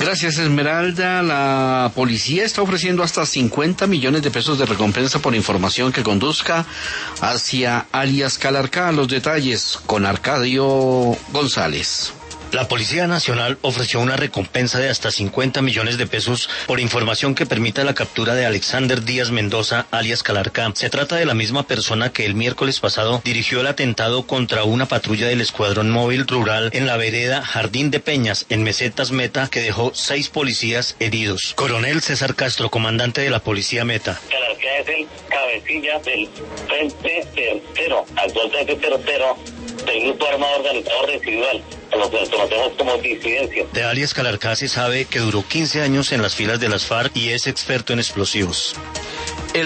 Gracias, Esmeralda. La policía está ofreciendo hasta 50 millones de pesos de recompensa por información que conduzca hacia alias Calarcá. Los detalles con Arcadio González. La Policía Nacional ofreció una recompensa de hasta 50 millones de pesos por información que permita la captura de Alexander Díaz Mendoza, alias Calarcá. Se trata de la misma persona que el miércoles pasado dirigió el atentado contra una patrulla del Escuadrón Móvil Rural en la vereda Jardín de Peñas, en Mesetas Meta, que dejó 6 policías heridos. Coronel César Castro, comandante de la Policía Meta. Calarcá es el cabecilla del Frente Tercero, actual Frente Tercero del Grupo Armado Organizado Residual, a lo que conocemos como disidencia. De alias Calarcá se sabe que duró 15 años en las filas de las FARC y es experto en explosivos.